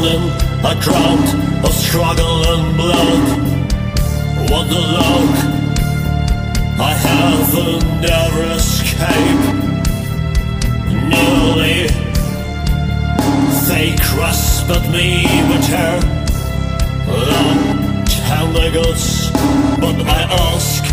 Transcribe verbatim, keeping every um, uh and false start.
in a crowd of struggle and blood. What the luck I have and never escape. Nearly they grasped me with her long tentacles, but I ask,